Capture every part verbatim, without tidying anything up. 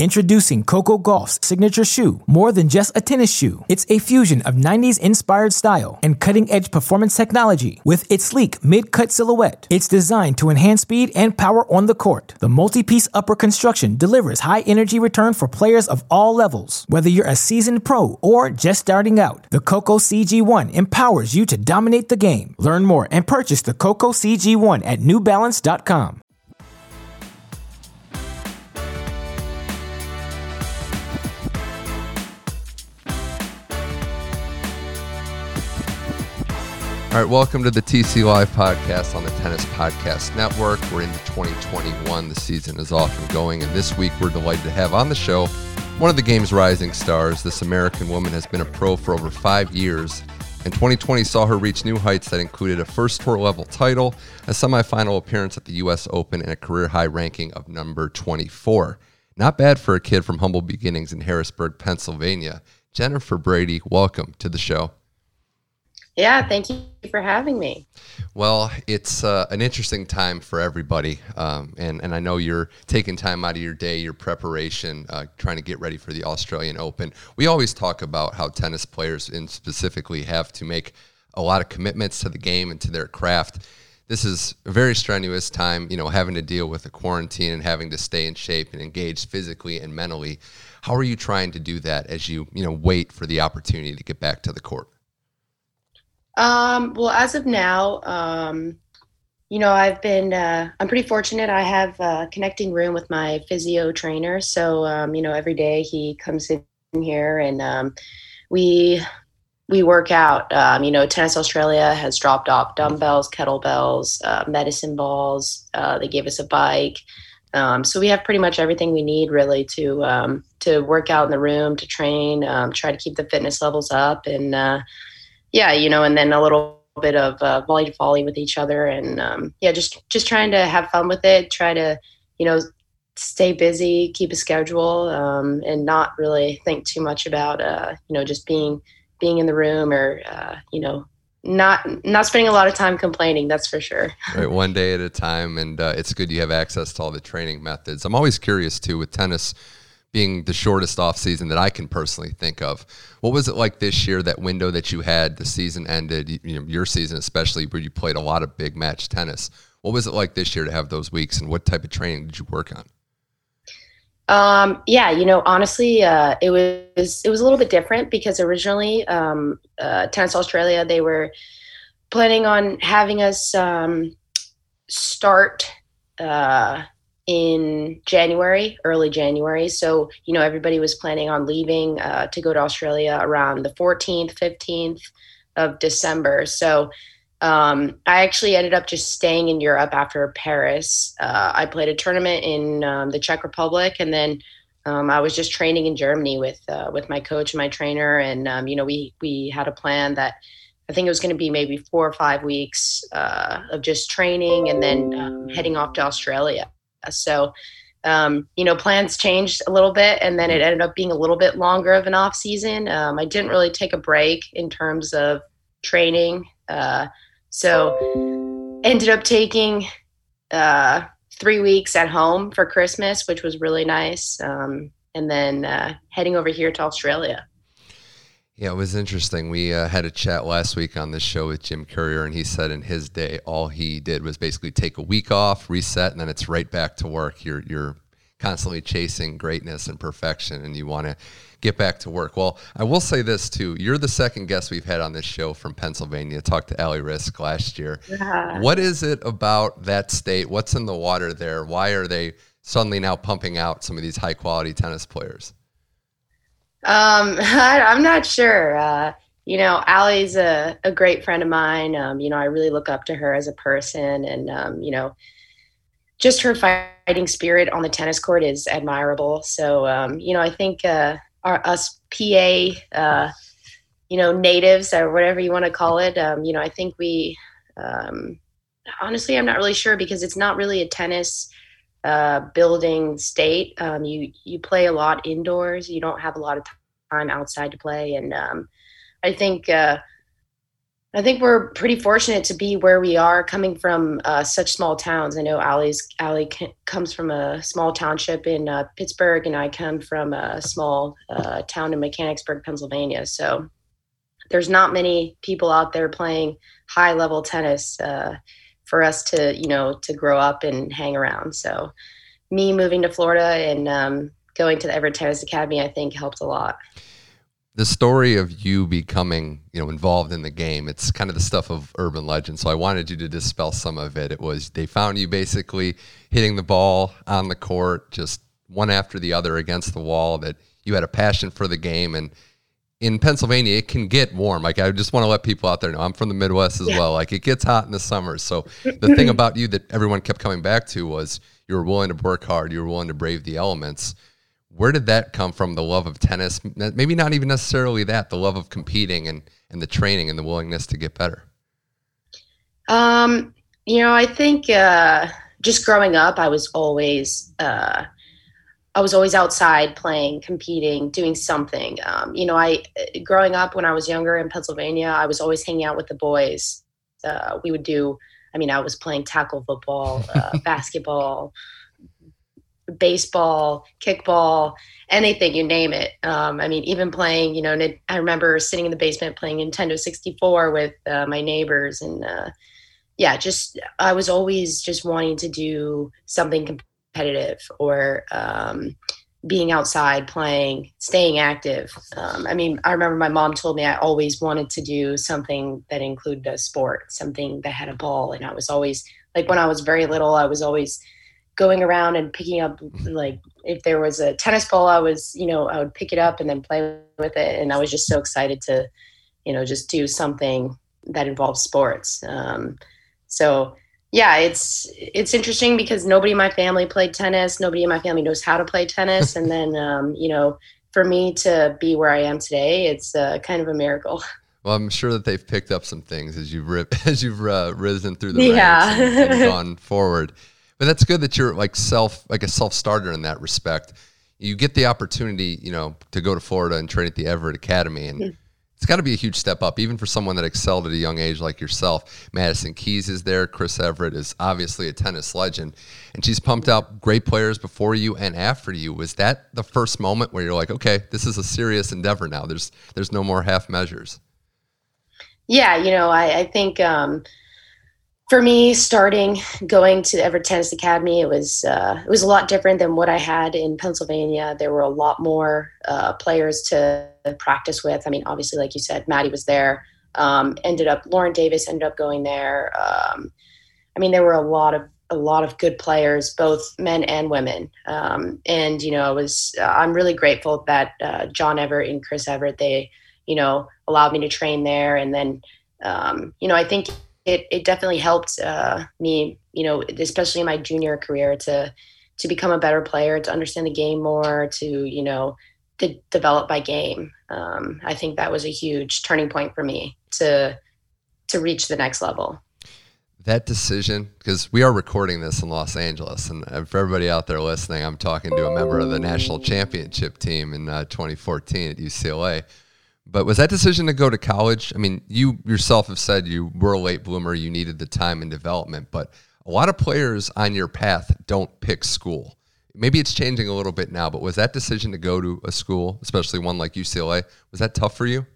Introducing Coco Gauff's signature shoe, more than just a tennis shoe. It's a fusion of nineties-inspired style and cutting-edge performance technology. With its sleek mid-cut silhouette, it's designed to enhance speed and power on the court. The multi-piece upper construction delivers high-energy return for players of all levels. Whether you're a seasoned pro or just starting out, the Coco C G one empowers you to dominate the game. Learn more and purchase the Coco C G one at new balance dot com. All right, welcome to the T C Live podcast on the Tennis Podcast Network. We're into twenty twenty-one. The season is off and going, and this week we're delighted to have on the show one of the game's rising stars. This American woman has been a pro for over five years, and twenty twenty saw her reach new heights that included a first tour-level title, a semifinal appearance at the U S Open, and a career-high ranking of number twenty-four. Not bad for a kid from humble beginnings in Harrisburg, Pennsylvania. Jennifer Brady, welcome to the show. Yeah, thank you for having me. Well, it's uh, an interesting time for everybody, um, and, and I know you're taking time out of your day, your preparation, uh, trying to get ready for the Australian Open. We always talk about how tennis players in specifically have to make a lot of commitments to the game and to their craft. This is a very strenuous time, you know, having to deal with a quarantine and having to stay in shape and engaged physically and mentally. How are you trying to do that as you, you know, wait for the opportunity to get back to the court? Um, well, as of now, um, you know, I've been, uh, I'm pretty fortunate. I have a connecting room with my physio trainer. So, um, you know, every day he comes in here and, um, we, we work out. Um, you know, Tennis Australia has dropped off dumbbells, kettlebells, uh, medicine balls. Uh, they gave us a bike. Um, so we have pretty much everything we need really to, um, to work out in the room, to train, um, try to keep the fitness levels up and, uh, yeah, you know, and then a little bit of uh, volley to volley with each other. And, um, yeah, just just trying to have fun with it, try to, you know, stay busy, keep a schedule, um, and not really think too much about, uh, you know, just being being in the room or, uh, you know, not not spending a lot of time complaining, that's for sure. Right, one day at a time. And uh, it's good you have access to all the training methods. I'm always curious, too, with tennis being the shortest off season that I can personally think of. What was it like this year, that window that you had, the season ended, you know, your season especially, where you played a lot of big match tennis? What was it like this year to have those weeks, and what type of training did you work on? Um, yeah, you know, honestly, uh, it was, it was a little bit different because originally, um, uh, Tennis Australia, they were planning on having us, um, start, uh, in January, early January. So, you know, everybody was planning on leaving uh, to go to Australia around the fourteenth, fifteenth of December. So um, I actually ended up just staying in Europe after Paris. Uh, I played a tournament in um, the Czech Republic, and then um, I was just training in Germany with uh, with my coach and my trainer. And, um, you know, we, we had a plan that I think it was going to be maybe four or five weeks uh, of just training and then um, heading off to Australia. So, um, you know, plans changed a little bit, and then it ended up being a little bit longer of an off season. Um, I didn't really take a break in terms of training. Uh, so ended up taking uh, three weeks at home for Christmas, which was really nice. Um, and then uh, heading over here to Australia. Yeah, it was interesting. We uh, had a chat last week on this show with Jim Courier, and he said in his day, all he did was basically take a week off, reset, and then it's right back to work. You're you're constantly chasing greatness and perfection, and you want to get back to work. Well, I will say this, too. You're the second guest we've had on this show from Pennsylvania. Talked to Allie Risk last year. Yeah. What is it about that state? What's in the water there? Why are they suddenly now pumping out some of these high-quality tennis players? Um, I, I'm not sure. Uh, you know, Allie's a, a great friend of mine. Um, you know, I really look up to her as a person, and, um, you know, just her fighting spirit on the tennis court is admirable. So, um, you know, I think, uh, our, us P A, uh, you know, natives or whatever you want to call it, um, you know, I think we, um, honestly, I'm not really sure because it's not really a tennis uh, building state. Um, you, you play a lot indoors. You don't have a lot of time outside to play. And um, I think, uh, I think we're pretty fortunate to be where we are, coming from uh, such small towns. I know Allie's, Allie c- comes from a small township in uh, Pittsburgh, and I come from a small uh, town in Mechanicsburg, Pennsylvania. So there's not many people out there playing high level tennis uh, for us to, you know, to grow up and hang around. So me moving to Florida and um, going to the Everett Tennis Academy, I think helped a lot. The story of you becoming, you know, involved in the game, it's kind of the stuff of urban legend. So I wanted you to dispel some of it. It was, they found you basically hitting the ball on the court, just one after the other against the wall, that you had a passion for the game. And in Pennsylvania, it can get warm. Like, I just want to let people out there know, I'm from the Midwest as Yeah. well. Like, it gets hot in the summer. So the thing about you that everyone kept coming back to was you were willing to work hard. You were willing to brave the elements. Where did that come from, the love of tennis? Maybe not even necessarily that, the love of competing and, and the training and the willingness to get better. Um, you know, I think uh, just growing up, I was always uh, I was always outside playing, competing, doing something. Um, you know, I growing up when I was younger in Pennsylvania, I was always hanging out with the boys. Uh, we would do, I mean, I was playing tackle football, uh, basketball, baseball, kickball, anything, you name it. Um, I mean, even playing, you know, I remember sitting in the basement playing Nintendo sixty-four with uh, my neighbors. And uh, yeah, just, I was always just wanting to do something competitive or um, being outside playing, staying active. Um, I mean, I remember my mom told me I always wanted to do something that included a sport, something that had a ball. And I was always, like, when I was very little, I was always going around and picking up, like, if there was a tennis ball, I was, you know, I would pick it up and then play with it. And I was just so excited to, you know, just do something that involves sports. Um, so yeah, it's, it's interesting because nobody in my family played tennis. Nobody in my family knows how to play tennis. And then, um, you know, for me to be where I am today, it's uh, kind of a miracle. Well, I'm sure that they've picked up some things as you've rip, as you've uh, risen through the Yeah. ranks and, and gone forward. But that's good that you're like self, like a self-starter in that respect. You get the opportunity, you know, to go to Florida and train at the Everett Academy, and mm. it's got to be a huge step up, even for someone that excelled at a young age like yourself. Madison Keys is there. Chris Everett is obviously a tennis legend, and she's pumped out great players before you and after you. Was that the first moment where you're like, okay, this is a serious endeavor now? There's there's no more half measures. Yeah, you know, I, I think um, for me, starting going to the Everett Tennis Academy, it was uh, it was a lot different than what I had in Pennsylvania. There were a lot more uh, players to practice with. I mean, obviously, like you said, Maddie was there. Um, ended up Lauren Davis ended up going there. Um, I mean, there were a lot of a lot of good players, both men and women. Um, and you know, I was uh, I'm really grateful that uh, John Everett and Chris Everett, they you know allowed me to train there. And then um, you know, I think it it definitely helped uh, me, you know, especially in my junior career, to to become a better player, to understand the game more, to you know. to develop my game. Um, I think that was a huge turning point for me to to reach the next level. That decision, because we are recording this in Los Angeles, and for everybody out there listening, I'm talking to a member of the national championship team in uh, twenty fourteen at U C L A. But was that decision to go to college? I mean, you yourself have said you were a late bloomer, you needed the time and development, but a lot of players on your path don't pick school. Maybe it's changing a little bit now, but was that decision to go to a school, especially one like U C L A, was that tough for you?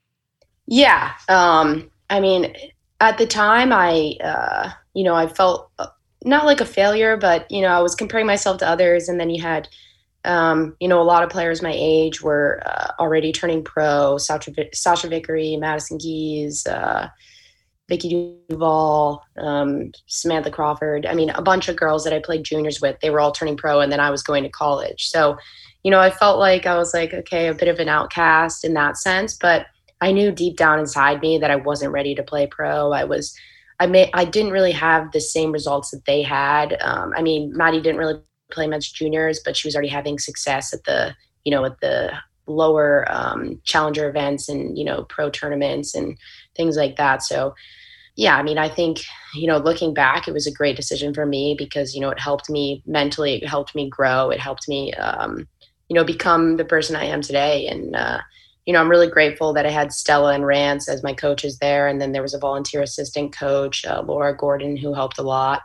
Yeah. Um, I mean, at the time, I, uh, you know, I felt not like a failure, but, you know, I was comparing myself to others. And then you had, um, you know, a lot of players my age were uh, already turning pro. Sasha, Sasha Vickery, Madison Keys, uh, Vicky Duval, um, Samantha Crawford. I mean, a bunch of girls that I played juniors with, they were all turning pro, and then I was going to college. So, you know, I felt like I was like, okay, a bit of an outcast in that sense, but I knew deep down inside me that I wasn't ready to play pro. I was, I may, I didn't really have the same results that they had. Um, I mean, Maddie didn't really play much juniors, but she was already having success at the, you know, at the lower um, challenger events and, you know, pro tournaments and things like that. So, yeah, I mean, I think, you know, looking back, it was a great decision for me because, you know, it helped me mentally, it helped me grow, it helped me, um, you know, become the person I am today. And, uh, you know, I'm really grateful that I had Stella and Rance as my coaches there. And then there was a volunteer assistant coach, uh, Laura Gordon, who helped a lot.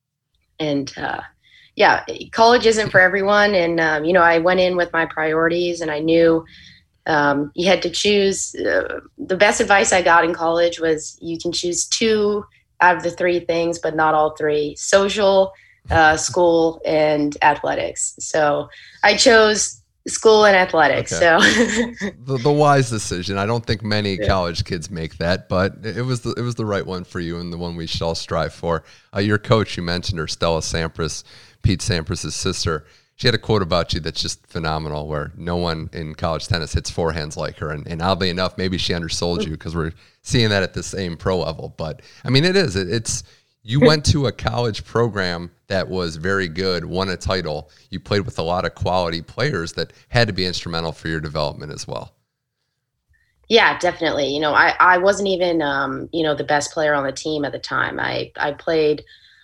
And uh, yeah, college isn't for everyone. And, um, you know, I went in with my priorities, and I knew um, you had to choose. Uh, the best advice I got in college was you can choose two out of the three things, but not all three: social, uh, school, and athletics. So I chose school and athletics. Okay. So the, the wise decision. I don't think many yeah. college kids make that, but it was the, it was the right one for you, and the one we shall strive for. Uh, your coach, you mentioned her, Stella Sampras, Pete Sampras' sister. She had a quote about you that's just phenomenal, where no one in college tennis hits forehands like her. And, and oddly enough, maybe she undersold you, because we're seeing that at the same pro level. But I mean, it is. It, it's you went to a college program that was very good, won a title. You played with a lot of quality players that had to be instrumental for your development as well. Yeah, definitely. You know, I, I wasn't even, um, you know, the best player on the team at the time. I, I played,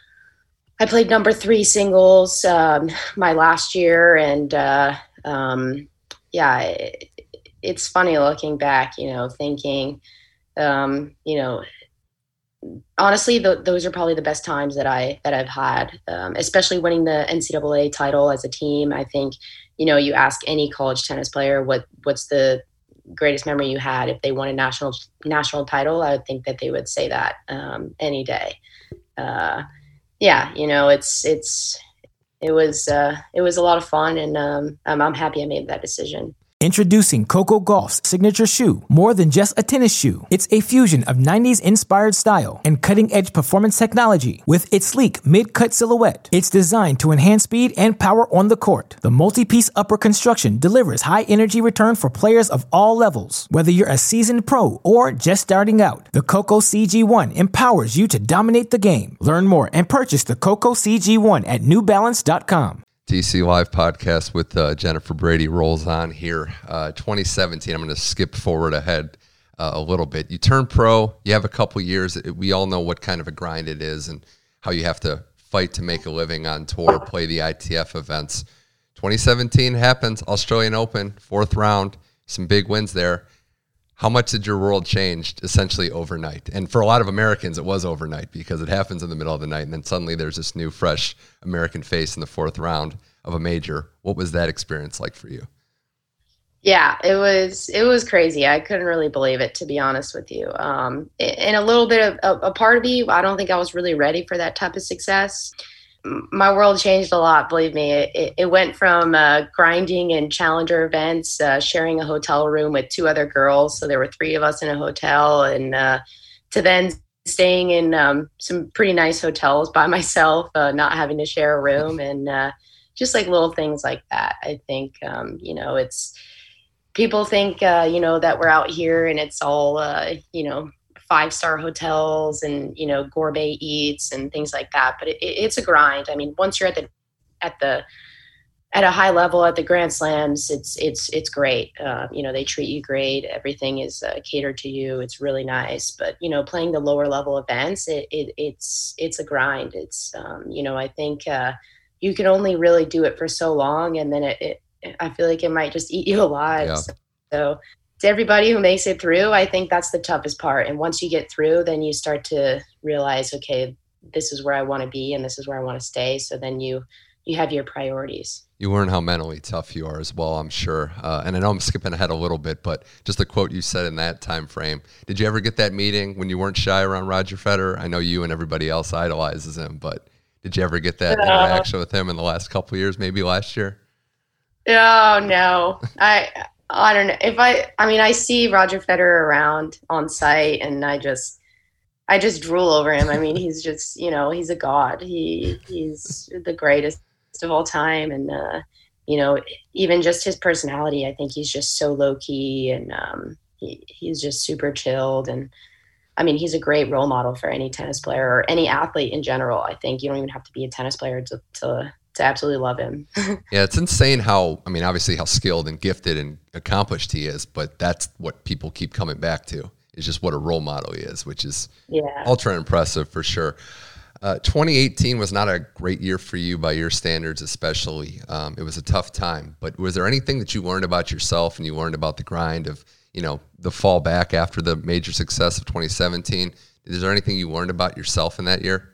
I played number three singles um, my last year. And uh, um, yeah, it, it's funny looking back, you know, thinking, um, you know, honestly, th- those are probably the best times that I that I've had, um, especially winning the N C double A title as a team. I think, you know, you ask any college tennis player what what's the greatest memory you had if they won a national national title. I would think that they would say that um, any day. Uh, yeah, you know, it's it's it was uh, it was a lot of fun, and um, I'm, I'm happy I made that decision. Introducing Coco Gauff's signature shoe. More than just a tennis shoe, it's a fusion of nineties-inspired style and cutting-edge performance technology. With its sleek mid-cut silhouette, it's designed to enhance speed and power on the court. The multi-piece upper construction delivers high-energy return for players of all levels. Whether you're a seasoned pro or just starting out, the Coco C G one empowers you to dominate the game. Learn more and purchase the Coco C G one at new balance dot com. T C Live podcast with uh, Jennifer Brady rolls on here. Uh, twenty seventeen, I'm going to skip forward ahead uh, a little bit. You turn pro, you have a couple years. We all know what kind of a grind it is and how you have to fight to make a living on tour, play the I T F events. twenty seventeen happens, Australian Open, fourth round, some big wins there. How much did your world change essentially overnight? And for a lot of Americans, it was overnight, because it happens in the middle of the night, and then suddenly there's this new, fresh American face in the fourth round of a major. What was that experience like for you? Yeah, it was it was crazy. I couldn't really believe it, to be honest with you. Um, and a little bit of a, a part of me, I don't think I was really ready for that type of success. My world changed a lot, believe me. It, it went from uh, grinding in challenger events, uh, sharing a hotel room with two other girls. So there were three of us in a hotel, and uh, to then staying in um, some pretty nice hotels by myself, uh, not having to share a room, and uh, just like little things like that. I think, um, you know, it's people think, uh, you know, that we're out here and it's all, uh, you know, five-star hotels and, you know, gourmet eats and things like that. But it, it's a grind. I mean, once you're at the, at the, at a high level at the Grand Slams, it's, it's, it's great. Uh, you know, they treat you great. Everything is uh, catered to you. It's really nice. But, you know, playing the lower level events, it, it it's, it's a grind. It's, um, you know, I think uh, you can only really do it for so long. And then it, it I feel like it might just eat you alive. Yeah. So, so to everybody who makes it through, I think that's the toughest part. And once you get through, then you start to realize, okay, this is where I want to be and this is where I want to stay. So then you you have your priorities. You learn how mentally tough you are as well, I'm sure. Uh, and I know I'm skipping ahead a little bit, but just a quote you said in that time frame. Did you ever get that meeting when you weren't shy around Roger Federer? I know you and everybody else idolizes him, but did you ever get that uh, interaction with him in the last couple of years, maybe last year? Oh, no. I I don't know. If I, I mean, I see Roger Federer around on site, and I just, I just drool over him. I mean, he's just, you know, he's a god. He, he's the greatest of all time. And, uh, you know, even just his personality, I think he's just so low key, and um, he, he's just super chilled. And I mean, he's a great role model for any tennis player or any athlete in general. I think you don't even have to be a tennis player to, to, to absolutely love him. Yeah, it's insane how, I mean, obviously how skilled and gifted and accomplished he is, but that's what people keep coming back to. It's just what a role model he is, which is yeah. ultra impressive for sure. Uh, twenty eighteen was not a great year for you by your standards, especially. Um, it was a tough time, but was there anything that you learned about yourself and you learned about the grind of you know, the fall back after the major success of twenty seventeen. Is there anything you learned about yourself in that year?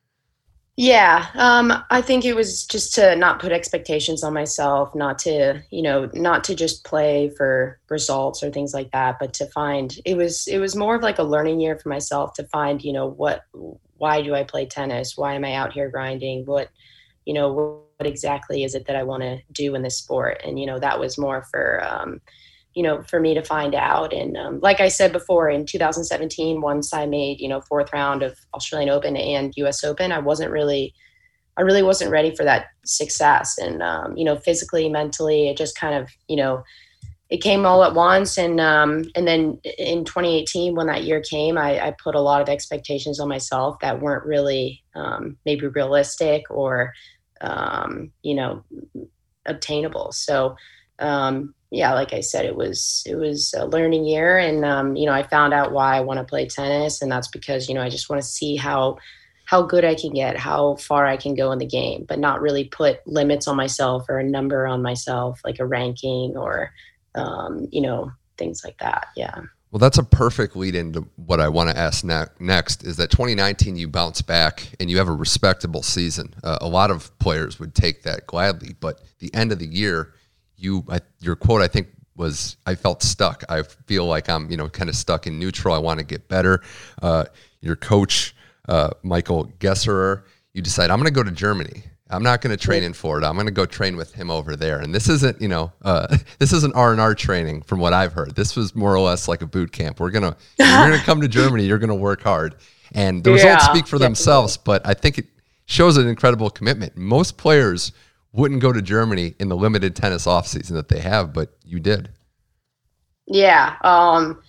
Yeah, um, I think it was just to not put expectations on myself, not to, you know, not to just play for results or things like that, but to find, it was, it was more of like a learning year for myself to find, you know, what, why do I play tennis? Why am I out here grinding? What, you know, what, what exactly is it that I want to do in this sport? And, you know, that was more for, um, you know, for me to find out. And um, like I said before, in two thousand seventeen, once I made, you know, fourth round of Australian Open and U S Open, I wasn't really, I really wasn't ready for that success. And, um, you know, physically, mentally, it just kind of, you know, it came all at once. And, um, and then in twenty eighteen, when that year came, I, I put a lot of expectations on myself that weren't really um, maybe realistic or, um, you know, obtainable. So, um, yeah, like I said, it was, it was a learning year. And, um, you know, I found out why I want to play tennis. And that's because, you know, I just want to see how, how good I can get, how far I can go in the game, but not really put limits on myself or a number on myself, like a ranking or, um, you know, things like that. Yeah. Well, that's a perfect lead into what I want to ask ne- next is that twenty nineteen, you bounce back and you have a respectable season. Uh, a lot of players would take that gladly, but the end of the year, You, I, your quote, I think, was, I felt stuck. I feel like I'm, you know, kind of stuck in neutral. I want to get better. Uh, your coach, uh, Michael Gesserer, you decide, I'm going to go to Germany. I'm not going to train in Florida. I'm going to go train with him over there. And this isn't, you know, uh, this isn't R and R training from what I've heard. This was more or less like a boot camp. We're going to, you're going to come to Germany. You're going to work hard. And the results Yeah, speak for definitely. themselves, but I think it shows an incredible commitment. Most players wouldn't go to Germany in the limited tennis offseason that they have, but you did. Yeah. Um,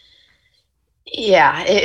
yeah. It,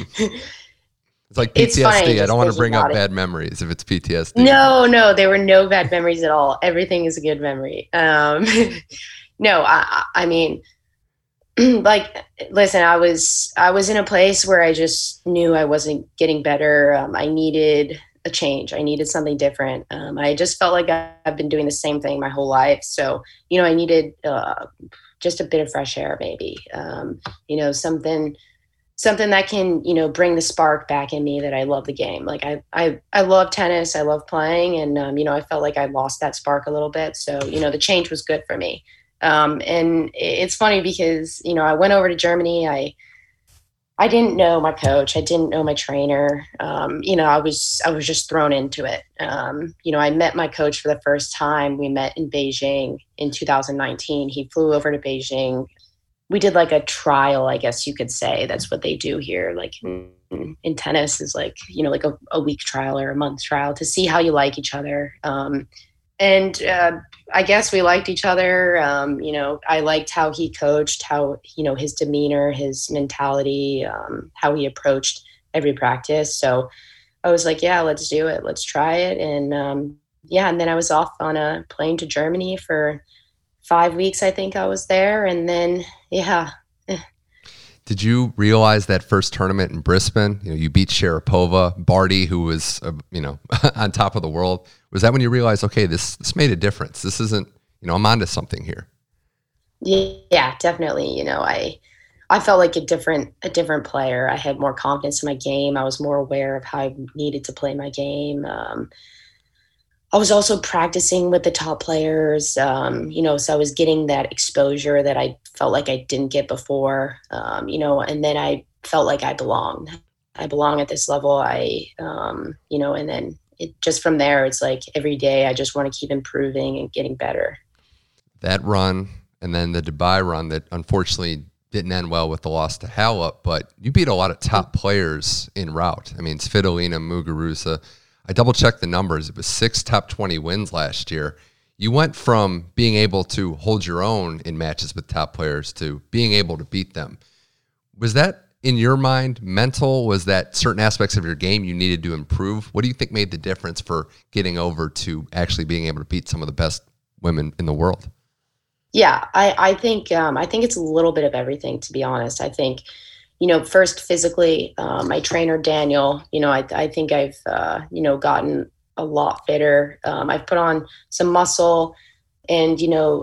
It's like P T S D. It's funny I just don't want to thinking bring up about it. bad memories if it's P T S D. no, no, there were no bad memories at all. Everything is a good memory. Um, no, I, I I mean, like, listen, I was, I was in a place where I just knew I wasn't getting better. Um, I needed a change. I needed something different. Um, I just felt like I- I've been doing the same thing my whole life. So, you know, I needed uh, just a bit of fresh air, maybe, um, you know, something, something that can, you know, bring the spark back in me that I love the game. Like I, I, I love tennis. I love playing. And, um, you know, I felt like I lost that spark a little bit. So, you know, the change was good for me. Um, and it's funny because, you know, I went over to Germany. I, I didn't know my coach. I didn't know my trainer. Um, you know, I was I was just thrown into it. Um, you know, I met my coach for the first time. We met in Beijing in two thousand nineteen. He flew over to Beijing. We did like a trial, I guess you could say. That's what they do here. Like in, in tennis is like, you know, like a, a week trial or a month trial to see how you like each other. Um, and uh, I guess we liked each other. Um, you know, I liked how he coached, how, you know, his demeanor, his mentality, um, how he approached every practice. So I was like, yeah, let's do it. Let's try it. And um, yeah, and then I was off on a plane to Germany for five weeks. I think I was there. And then, yeah. Did you realize that first tournament in Brisbane, you know, you beat Sharapova, Barty, who was, uh, you know, on top of the world. Was that when you realized, okay, this, this made a difference. This isn't, you know, I'm onto something here. Yeah, definitely. You know, I, I felt like a different, a different player. I had more confidence in my game. I was more aware of how I needed to play my game. Um, I was also practicing with the top players, um, you know, so I was getting that exposure that I felt like I didn't get before, um, you know, and then I felt like I belonged. I belong at this level. I, um, you know, and then it just from there, it's like every day I just want to keep improving and getting better. That run and then the Dubai run that unfortunately didn't end well with the loss to Halep, but you beat a lot of top players en route. I mean, Svitolina, Muguruza. I double checked the numbers. It was six top twenty wins last year. You went from being able to hold your own in matches with top players to being able to beat them. Was that in your mind mental? Was that certain aspects of your game you needed to improve? What do you think made the difference for getting over to actually being able to beat some of the best women in the world? Yeah, I, I think um, I think it's a little bit of everything, to be honest. I think, you know, first physically, uh, my trainer, Daniel, you know, I, I think I've, uh, you know, gotten a lot fitter. Um, I've put on some muscle and, you know,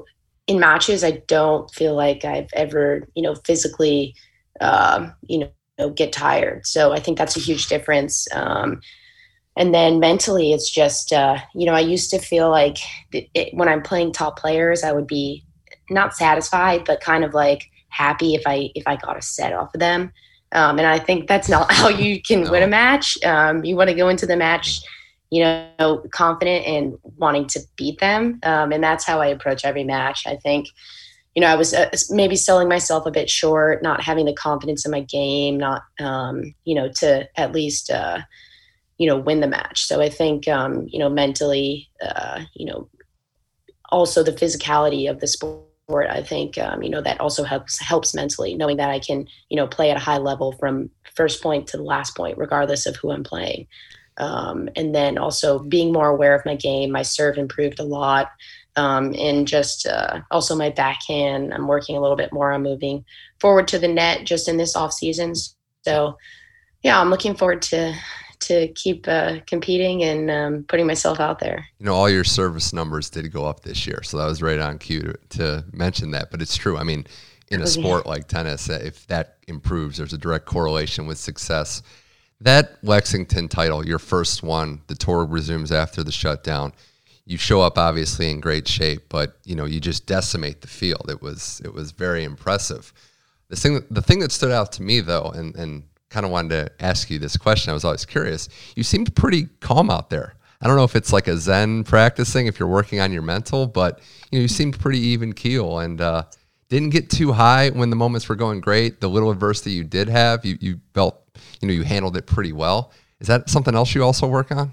in matches, I don't feel like I've ever, you know, physically, uh, you know, get tired. So I think that's a huge difference. Um, and then mentally, it's just, uh, you know, I used to feel like it, it, when I'm playing top players, I would be not satisfied, but kind of like happy if I if I got a set off of them. Um, and I think that's not how you can no. win a match. Um, you want to go into the match, you know, confident and wanting to beat them. Um, and that's how I approach every match. I think, you know, I was uh, maybe selling myself a bit short, not having the confidence in my game, not, um, you know, to at least, uh, you know, win the match. So I think, um, you know, mentally, uh, you know, also the physicality of the sport. I think, um, you know, that also helps helps mentally, knowing that I can, you know, play at a high level from first point to the last point, regardless of who I'm playing. Um, and then also being more aware of my game. My serve improved a lot. Um, and just uh, also my backhand, I'm working a little bit more on moving forward to the net just in this off season. So, yeah, I'm looking forward to to keep uh, competing and um, putting myself out there. You know, all your service numbers did go up this year, so that was right on cue to, to mention that. But it's true. I mean, in a sport like tennis, if that improves, there's a direct correlation with success. That Lexington title, your first one, the tour resumes after the shutdown. You show up obviously in great shape, but you know, you just decimate the field. It was it was very impressive. The thing the thing that stood out to me though, and and kind of wanted to ask you this question. I was always curious. You seemed pretty calm out there. I don't know if it's like a Zen practicing, if you're working on your mental, but you know, you seemed pretty even keel and uh, didn't get too high when the moments were going great. The little adversity you did have, you, you felt, you know, you handled it pretty well. Is that something else you also work on?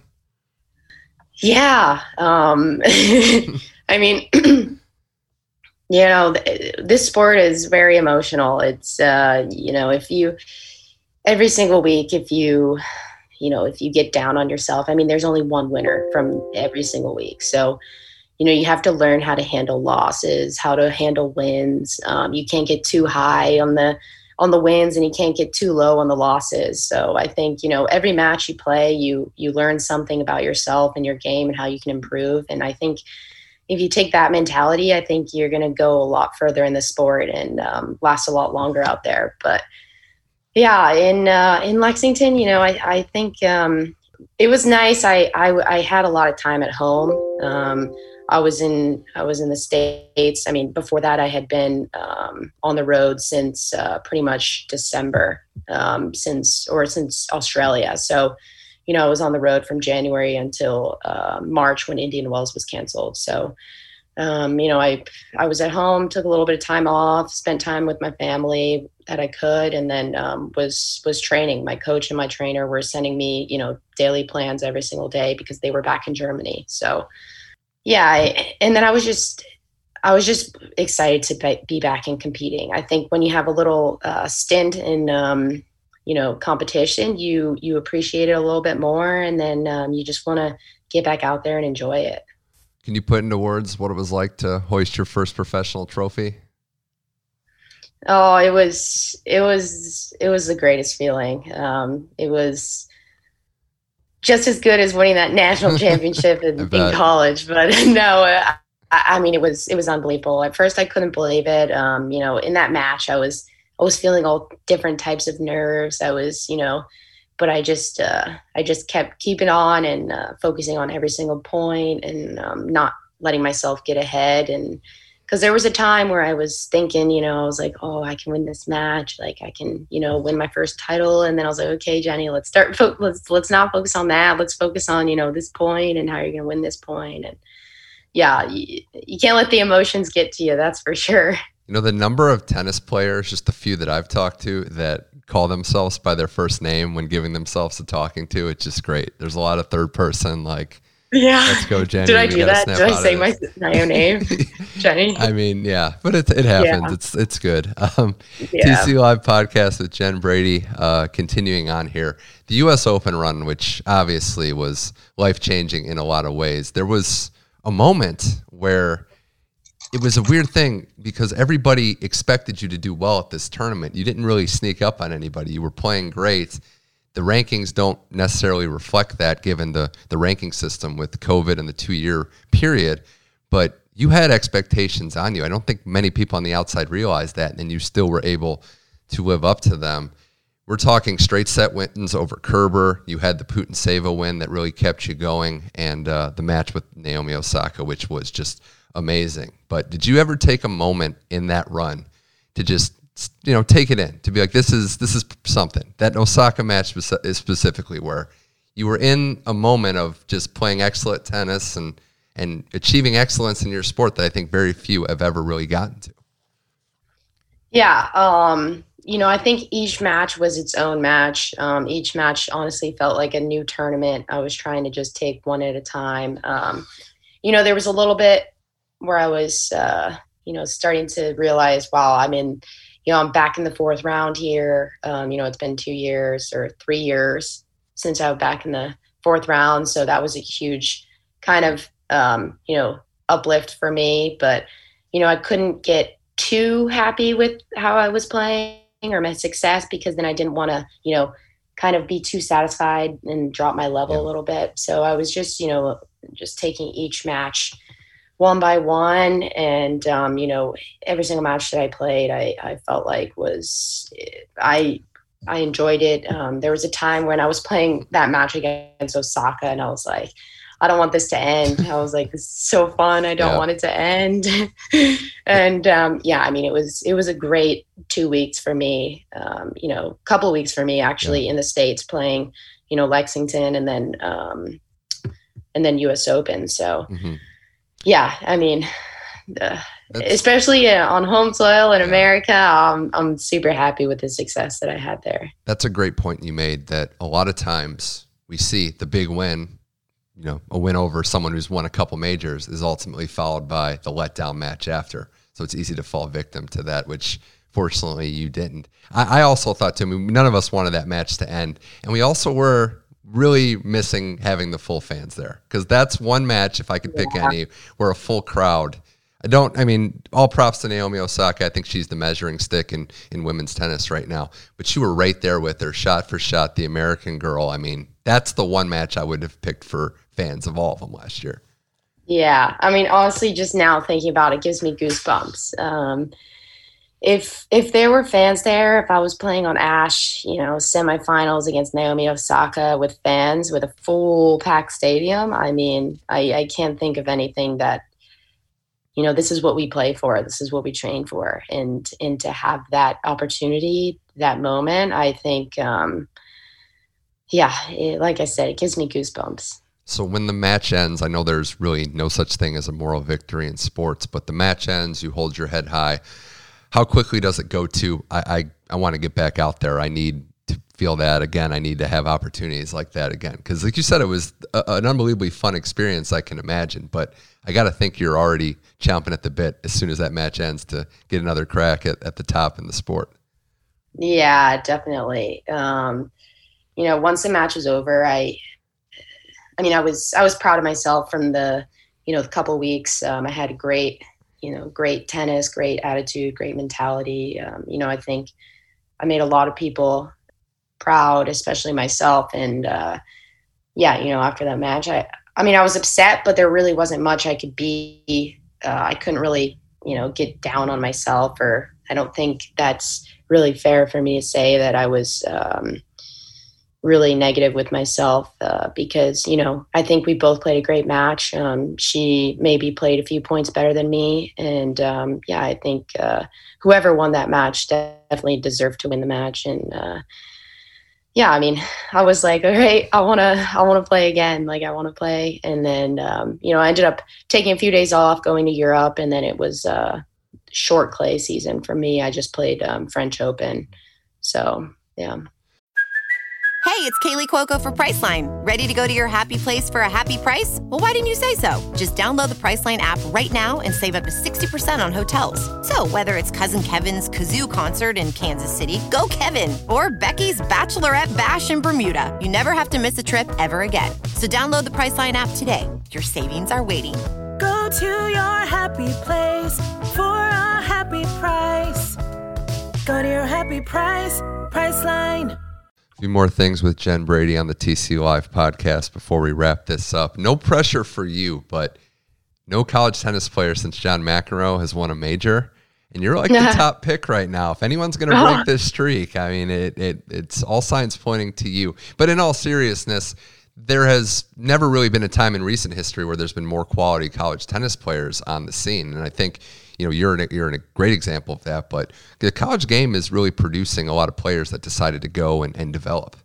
Yeah. Um, I mean, you know, this sport is very emotional. It's, uh, you know, if you, every single week, if you, you know, if you get down on yourself, I mean, there's only one winner from every single week. So, you know, you have to learn how to handle losses, how to handle wins. Um, you can't get too high on the, on the wins and you can't get too low on the losses. So I think, you know, every match you play, you, you learn something about yourself and your game and how you can improve. And I think if you take that mentality, I think you're going to go a lot further in the sport and um, last a lot longer out there. But yeah, in uh, in Lexington, you know, I, I think um, it was nice. I, I I had a lot of time at home. Um, I was in I was in the States. I mean, before that, I had been um, on the road since uh, pretty much December, um, since or since Australia. So, you know, I was on the road from January until uh, March when Indian Wells was canceled. So, um, you know, I I was at home, took a little bit of time off, spent time with my family that I could, and then um, was was training. My coach and my trainer were sending me, you know, daily plans every single day because they were back in Germany. So, yeah, I, and then I was just I was just excited to be back and competing. I think when you have a little uh, stint in um, you know, competition, you you appreciate it a little bit more, and then um, you just want to get back out there and enjoy it. Can you put into words what it was like to hoist your first professional trophy? Oh, it was, it was, it was the greatest feeling. Um, it was just as good as winning that national championship in, in college, but no, I, I mean, it was, it was unbelievable. At first I couldn't believe it. Um, you know, in that match, I was, I was feeling all different types of nerves. I was, you know, but I just, uh, I just kept keeping on and uh, focusing on every single point and um, not letting myself get ahead. And because there was a time where I was thinking, you know, I was like, oh, I can win this match. Like I can, you know, win my first title. And then I was like, okay, Jenny, let's start. Fo- let's, let's not focus on that. Let's focus on, you know, this point and how you're going to win this point. And yeah, you, you can't let the emotions get to you. That's for sure. You know, the number of tennis players, just a few that I've talked to, that call themselves by their first name when giving themselves a talking to, it's just great. There's a lot of third person, like, yeah, let's go, Jenny. Did I do that? Did I say my, my own name, Jenny? I mean, yeah, but it it happens. Yeah. It's it's good. Um, yeah. T C Live podcast with Jen Brady. Uh, continuing on here, the U S Open run, which obviously was life changing in a lot of ways. There was a moment where it was a weird thing because everybody expected you to do well at this tournament. You didn't really sneak up on anybody. You were playing great. The rankings don't necessarily reflect that given the, the ranking system with COVID and the two-year period. But you had expectations on you. I don't think many people on the outside realize that, and you still were able to live up to them. We're talking straight set wins over Kerber. You had the Putintseva win that really kept you going, and uh, the match with Naomi Osaka, which was just amazing. But did you ever take a moment in that run to just, you know, take it in, to be like, this is this is something? That Osaka match is specifically where you were in a moment of just playing excellent tennis and and achieving excellence in your sport that I think very few have ever really gotten to. Yeah, um, you know, I think each match was its own match. Um, each match honestly felt like a new tournament. I was trying to just take one at a time. Um, you know, there was a little bit where I was, uh, you know, starting to realize, wow, I'm in, you know, I'm back in the fourth round here. Um, you know, it's been two years or three years since I was back in the fourth round. So that was a huge kind of, um, you know, uplift for me. But, you know, I couldn't get too happy with how I was playing or my success, because then I didn't want to, you know, kind of be too satisfied and drop my level yeah. a little bit. So I was just, you know, just taking each match one by one. And, um, you know, every single match that I played, I, I felt like was, I, I enjoyed it. Um, there was a time when I was playing that match against Osaka and I was like, I don't want this to end. I was like, this is so fun. I don't yeah. want it to end. and um, yeah, I mean, it was, it was a great two weeks for me, um, you know, couple weeks for me actually yeah. in the States playing, you know, Lexington and then, um, and then U S Open. So mm-hmm. yeah, I mean, uh, especially uh, on home soil in yeah. America, um, I'm super happy with the success that I had there. That's a great point you made, that a lot of times we see the big win, you know, a win over someone who's won a couple majors is ultimately followed by the letdown match after. So it's easy to fall victim to that, which fortunately you didn't. I, I also thought, too, none of us wanted that match to end. And we also were really missing having the full fans there, because that's one match, if I could pick yeah. any, where a full crowd. I don't, I mean, all props to Naomi Osaka. I think she's the measuring stick in, in women's tennis right now. But you were right there with her, shot for shot, the American girl. I mean, that's the one match I would have picked for fans of all of them last year. Yeah. I mean, honestly, just now thinking about it gives me goosebumps. Um, if if there were fans there, if I was playing on Ash, you know, semifinals against Naomi Osaka with fans, with a full packed stadium, I mean, I, I can't think of anything that, you know, this is what we play for. This is what we train for. And, and to have that opportunity, that moment, I think, um, yeah, it, like I said, it gives me goosebumps. So when the match ends, I know there's really no such thing as a moral victory in sports, but the match ends, you hold your head high. How quickly does it go to, I, I, I want to get back out there. I need to feel that again. I need to have opportunities like that again. Because like you said, it was a, an unbelievably fun experience, I can imagine. But I got to think you're already chomping at the bit as soon as that match ends to get another crack at, at the top in the sport. Yeah, definitely. Um, you know, once the match was over, I, I mean, I was, I was proud of myself from the, you know, the couple weeks. Um, I had a great, you know, great tennis, great attitude, great mentality. Um, you know, I think I made a lot of people proud, especially myself. And, uh, yeah, you know, after that match, I, I mean, I was upset, but there really wasn't much I could be. Uh, I couldn't really, you know, get down on myself, or I don't think that's really fair for me to say that I was um, really negative with myself uh, because, you know, I think we both played a great match. Um, she maybe played a few points better than me. And um, yeah, I think uh, whoever won that match definitely deserved to win the match. And uh, yeah, I mean, I was like, all right, I want to, I want to play again. Like I want to play. And then, um, you know, I ended up taking a few days off, going to Europe, and then it was a short clay season for me. I just played um, French Open. So, yeah. Hey, it's Kaylee Cuoco for Priceline. Ready to go to your happy place for a happy price? Well, why didn't you say so? Just download the Priceline app right now and save up to sixty percent on hotels. So whether it's Cousin Kevin's Kazoo Concert in Kansas City, go Kevin, or Becky's Bachelorette Bash in Bermuda, you never have to miss a trip ever again. So download the Priceline app today. Your savings are waiting. Go to your happy place for a happy price. Go to your happy price, Priceline. A few more things with Jen Brady on the T C Live podcast before we wrap this up. No pressure for you, but no college tennis player since John McEnroe has won a major. And you're like the top pick right now. If anyone's going to break this streak, I mean, it, it it's all signs pointing to you. But in all seriousness, there has never really been a time in recent history where there's been more quality college tennis players on the scene. And I think, you know, you're in a, you're in a great example of that. But the college game is really producing a lot of players that decided to go and, and develop.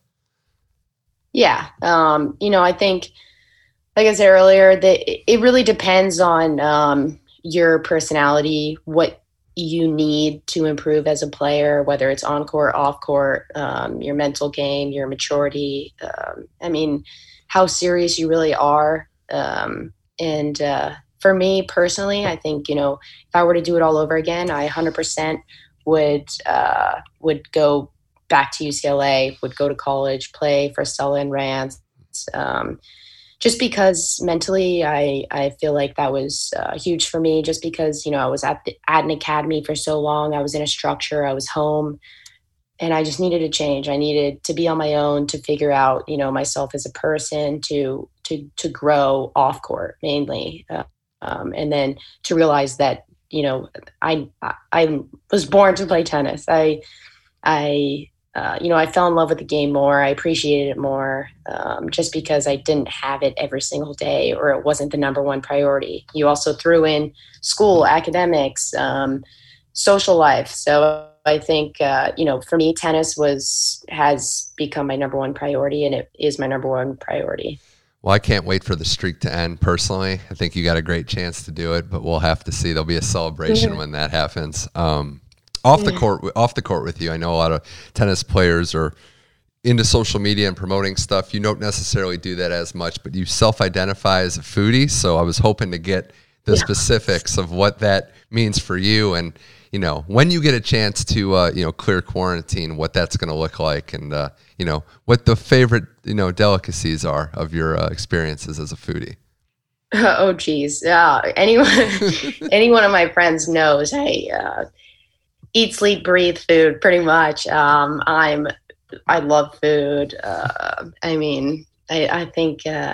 Yeah. Um, you know, I think, like I said earlier, that it really depends on um, your personality, what you need to improve as a player, whether it's on court, off court, um, your mental game, your maturity. Um, I mean, how serious you really are. Um, and uh, for me personally, I think, you know, if I were to do it all over again, I one hundred percent would uh, would go back to U C L A, would go to college, play for Stella and Rance. Um, Just because mentally, I, I feel like that was uh, huge for me, just because, you know, I was at the, at an academy for so long. I was in a structure, I was home, and I just needed to change. I needed to be on my own, to figure out, you know, myself as a person, to to to grow off court mainly. Uh, um, and then to realize that, you know, I, I I was born to play tennis. I I Uh, you know, I fell in love with the game more. I appreciated it more, um, just because I didn't have it every single day, or it wasn't the number one priority. You also threw in school, academics, um, social life. So I think, uh, you know, for me, tennis was has become my number one priority, and it is my number one priority. Well, I can't wait for the streak to end personally. I think you got a great chance to do it, but we'll have to see. There'll be a celebration mm-hmm. when that happens. Um, Off the court, off the court with you, I know a lot of tennis players are into social media and promoting stuff. You don't necessarily do that as much, but you self-identify as a foodie. So I was hoping to get the yeah. specifics of what that means for you, and you know, when you get a chance to uh, you know, clear quarantine, what that's going to look like, and uh, you know, what the favorite you know delicacies are of your uh, experiences as a foodie. Oh, geez, uh, anyone, any one of my friends knows. Hey. Uh, Eat, sleep, breathe food, pretty much. Um, I'm, I love food. Uh, I mean, I, I think, uh,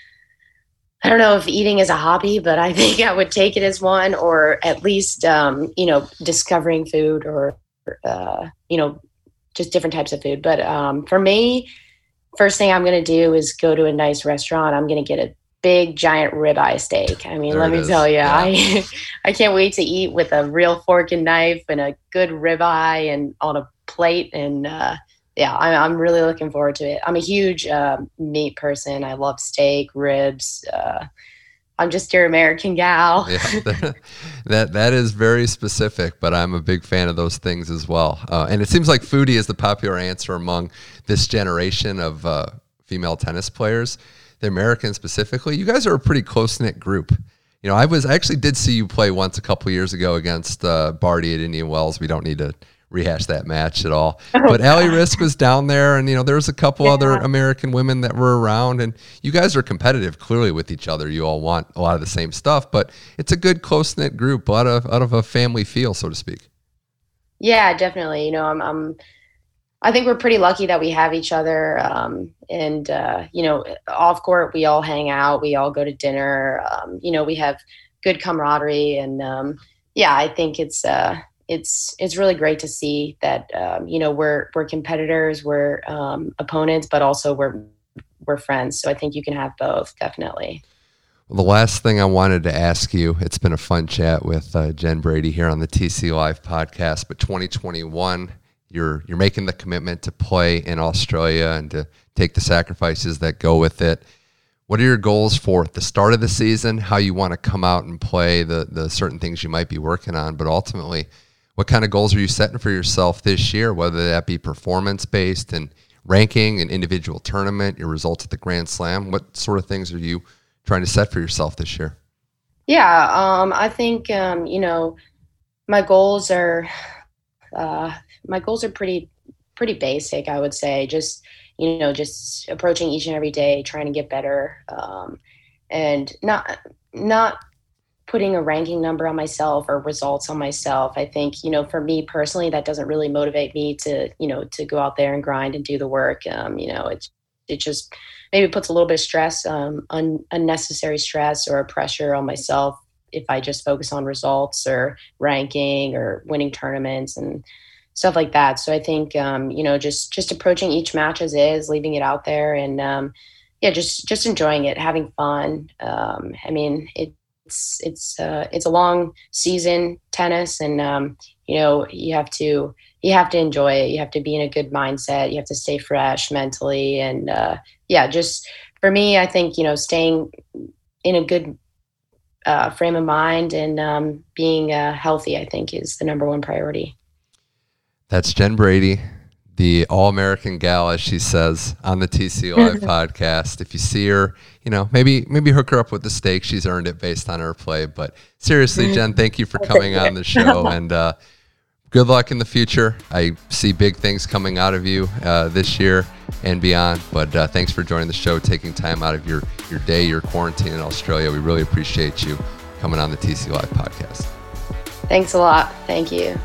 I don't know if eating is a hobby, but I think I would take it as one, or at least, um, you know, discovering food, or, uh, you know, just different types of food. But um, for me, first thing I'm going to do is go to a nice restaurant. I'm going to get a big giant ribeye steak. I mean, there let me is. tell you, yeah. I I can't wait to eat with a real fork and knife and a good ribeye and on a plate. And uh, yeah, I'm I'm really looking forward to it. I'm a huge uh, meat person. I love steak, ribs. Uh, I'm just your American gal. yeah, that that is very specific, but I'm a big fan of those things as well. Uh, and it seems like foodie is the popular answer among this generation of uh, female tennis players. The Americans specifically. You guys are a pretty close-knit group. You know, I was I actually did see you play once a couple of years ago against uh, Barty at Indian Wells. We don't need to rehash that match at all. Oh, but Allie Risk was down there, and, you know, there was a couple yeah. other American women that were around, and you guys are competitive, clearly, with each other. You all want a lot of the same stuff, but it's a good, close-knit group, out of, out of a family feel, so to speak. Yeah, definitely. You know, I'm, I'm I think we're pretty lucky that we have each other. Um, and, uh, you know, off court, we all hang out, we all go to dinner. Um, you know, we have good camaraderie. And, um, yeah, I think it's, uh, it's, it's really great to see that, um, you know, we're, we're competitors, we're, um, opponents, but also we're, we're friends. So I think you can have both, definitely. Well, the last thing I wanted to ask you, it's been a fun chat with uh, Jen Brady here on the T C Live podcast, but twenty twenty-one, You're you're making the commitment to play in Australia and to take the sacrifices that go with it. What are your goals for the start of the season, how you want to come out and play, the the certain things you might be working on, but ultimately, what kind of goals are you setting for yourself this year, whether that be performance-based and ranking, an individual tournament, your results at the Grand Slam? What sort of things are you trying to set for yourself this year? Yeah, um, I think, um, you know, my goals are uh, my goals are pretty pretty basic, I would say. Just, you know, just approaching each and every day, trying to get better, um, and not not putting a ranking number on myself or results on myself. I think, you know, for me personally, that doesn't really motivate me to, you know, to go out there and grind and do the work. Um, you know, it it just maybe puts a little bit of stress, um, un, unnecessary stress or pressure on myself if I just focus on results or ranking or winning tournaments and stuff like that. So I think, um, you know, just, just approaching each match as is, leaving it out there and, um, yeah, just, just enjoying it, having fun. Um, I mean, it's, it's, uh, it's a long season, tennis, and, um, you know, you have to, you have to enjoy it. You have to be in a good mindset. You have to stay fresh mentally. And, uh, yeah, just for me, I think, you know, staying in a good, uh, frame of mind and, um, being, uh, healthy, I think is the number one priority. That's Jen Brady, the All-American gal, as she says, on the T C Live podcast. If you see her, you know, maybe maybe hook her up with the steak. She's earned it based on her play. But seriously, Jen, thank you for coming on the show, and uh, good luck in the future. I see big things coming out of you uh, this year and beyond. But uh, thanks for joining the show, taking time out of your, your day, your quarantine in Australia. We really appreciate you coming on the T C Live podcast. Thanks a lot. Thank you.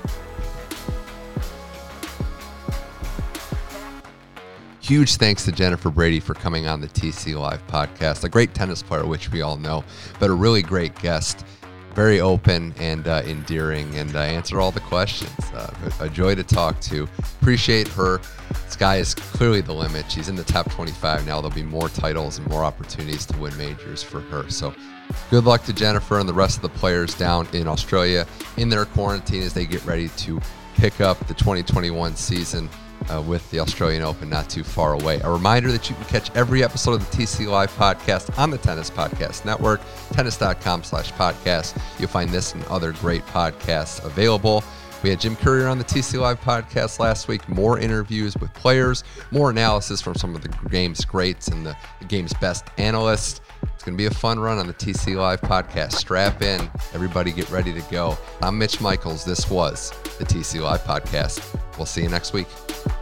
Huge thanks to Jennifer Brady for coming on the T C Live podcast. A great tennis player, which we all know, but a really great guest. Very open and uh, endearing, and uh, answered all the questions. Uh, a joy to talk to. Appreciate her. Sky is clearly the limit. She's in the top twenty-five now. There'll be more titles and more opportunities to win majors for her. So good luck to Jennifer and the rest of the players down in Australia in their quarantine as they get ready to pick up the twenty twenty-one season. Uh, with the Australian Open not too far away. A reminder that you can catch every episode of the T C Live podcast on the Tennis Podcast Network, tennis.com slash podcast. You'll find this and other great podcasts available. We had Jim Courier on the T C Live podcast last week. More interviews with players, more analysis from some of the game's greats and the, the game's best analysts. It's going to be a fun run on the T C Live podcast. Strap in. Everybody get ready to go. I'm Mitch Michaels. This was the T C Live podcast. We'll see you next week.